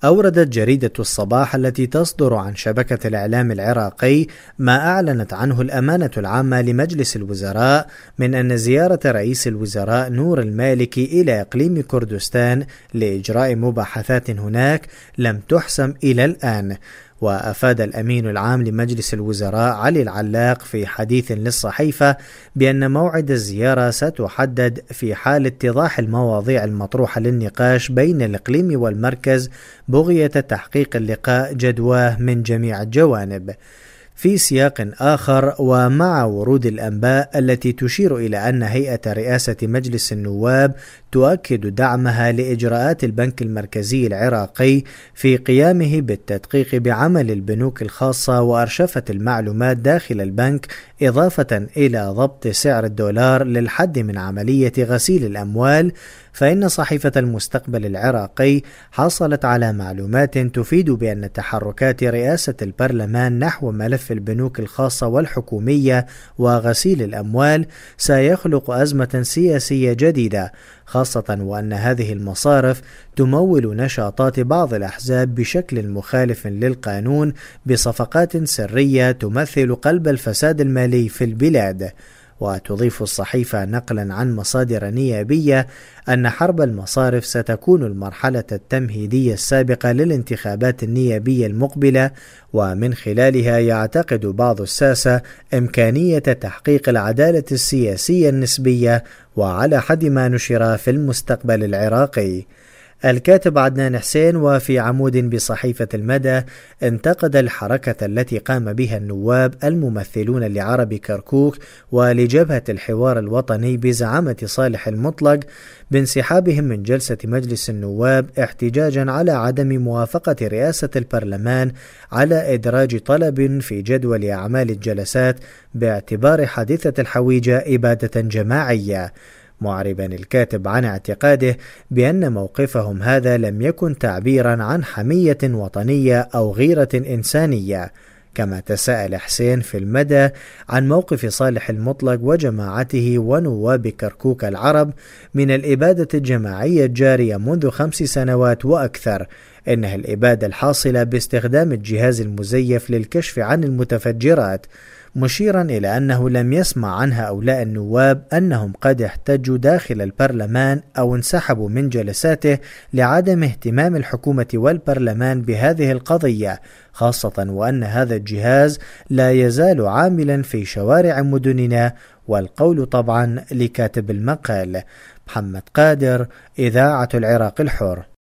أوردت جريدة الصباح التي تصدر عن شبكة الإعلام العراقي ما أعلنت عنه الأمانة العامة لمجلس الوزراء من أن زيارة رئيس الوزراء نور المالكي إلى إقليم كردستان لإجراء مباحثات هناك لم تحسم إلى الآن. وأفاد الأمين العام لمجلس الوزراء علي العلاق في حديث للصحيفة بأن موعد الزيارة ستحدد في حال اتضاح المواضيع المطروحة للنقاش بين الإقليم والمركز بغية تحقيق اللقاء جدواه من جميع الجوانب. في سياق آخر، ومع ورود الأنباء التي تشير إلى أن هيئة رئاسة مجلس النواب تؤكد دعمها لإجراءات البنك المركزي العراقي في قيامه بالتدقيق بعمل البنوك الخاصة وأرشفة المعلومات داخل البنك، إضافة إلى ضبط سعر الدولار للحد من عملية غسيل الأموال، فإن صحيفة المستقبل العراقي حصلت على معلومات تفيد بأن تحركات رئاسة البرلمان نحو ملف البنوك الخاصة والحكومية وغسيل الأموال سيخلق أزمة سياسية جديدة، خاصة وأن هذه المصارف تمول نشاطات بعض الأحزاب بشكل مخالف للقانون بصفقات سرية تمثل قلب الفساد المالي في البلاد. وتضيف الصحيفة نقلا عن مصادر نيابية أن حرب المصارف ستكون المرحلة التمهيدية السابقة للانتخابات النيابية المقبلة، ومن خلالها يعتقد بعض الساسة إمكانية تحقيق العدالة السياسية النسبية، وعلى حد ما نشر في المستقبل العراقي. الكاتب عدنان حسين وفي عمود بصحيفة المدى انتقد الحركة التي قام بها النواب الممثلون لعرب كركوك ولجبهة الحوار الوطني بزعامة صالح المطلق بانسحابهم من جلسة مجلس النواب احتجاجا على عدم موافقة رئاسة البرلمان على إدراج طلب في جدول أعمال الجلسات باعتبار حادثة الحويجة إبادة جماعية، معربا الكاتب عن اعتقاده بأن موقفهم هذا لم يكن تعبيرا عن حمية وطنية أو غيرة إنسانية. كما تساءل حسين في المدى عن موقف صالح المطلق وجماعته ونواب كركوك العرب من الإبادة الجماعية الجارية منذ 5 سنوات وأكثر، إنها الإبادة الحاصلة باستخدام الجهاز المزيف للكشف عن المتفجرات، مشيرا إلى أنه لم يسمع عن هؤلاء النواب أنهم قد احتجوا داخل البرلمان أو انسحبوا من جلساته لعدم اهتمام الحكومة والبرلمان بهذه القضية، خاصة وأن هذا الجهاز لا يزال عاملا في شوارع مدننا، والقول طبعا لكاتب المقال. محمد قادر، إذاعة العراق الحر.